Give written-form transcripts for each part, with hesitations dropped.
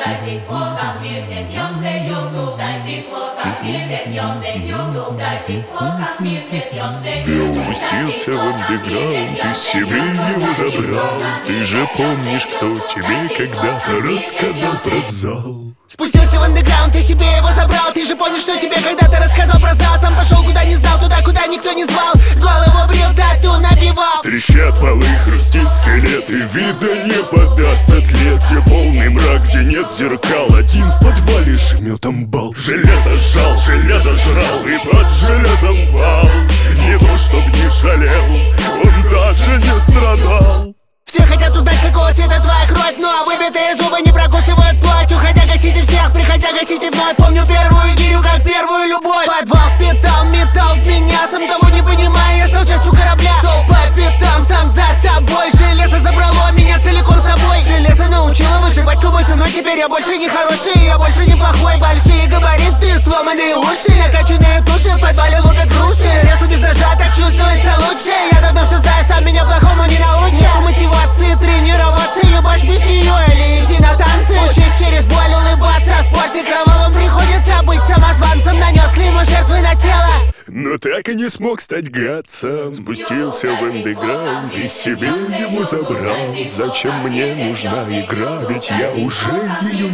Спустился в андеграунд, ты себе его забрал. Ты же помнишь, кто тебе когда-то рассказал про зал. Спустился в андеграунд, ты себе его забрал. Ты же помнишь, что тебе когда-то рассказал про зал. Сам пошел куда не знал, туда, куда никто не звал. Голову брил, тату набивал. Трещат полы, хрустит скелет, и вида не подаст атлет. Где полный мрак, где нет зеркал, один в подвале жмет амбал. Железо сжал, железо жрал и под железом пал. Не то чтоб не жалел, он даже не страдал. Все хотят узнать, какого цвета твоя кровь, но выбитые зубы не прокусывают плоть. Уходя гасите всех, приходя гасите вновь. Помню первую гирю, как первую любовь. Подвал впитал металл в меня, сам того не понимая, я стал частью корабля. Шел по пятам, сам за собой. Железо забрало меня целиком собой. Железо научило выживать любой ценой. Теперь я больше не хороший, я больше не плохой. Большие габариты, сломанные уши, накачанные туши, в подвале лупят груши. Режу без ножа, так чувствуется лучше. Я давно все знаю, сам меня плохому не научишь. Тренироваться, ебашь без нее или иди на танцы. Учись через боль улыбаться, в спорте кровавым приходится быть самозванцем. Нанес клеймо жертвы на тело, но так и не смог стать гадцем. Спустился в андеграунд и себе его забрал. Зачем мне нужна игра, ведь я уже ее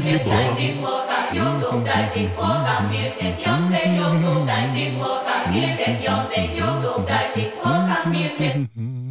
ебал.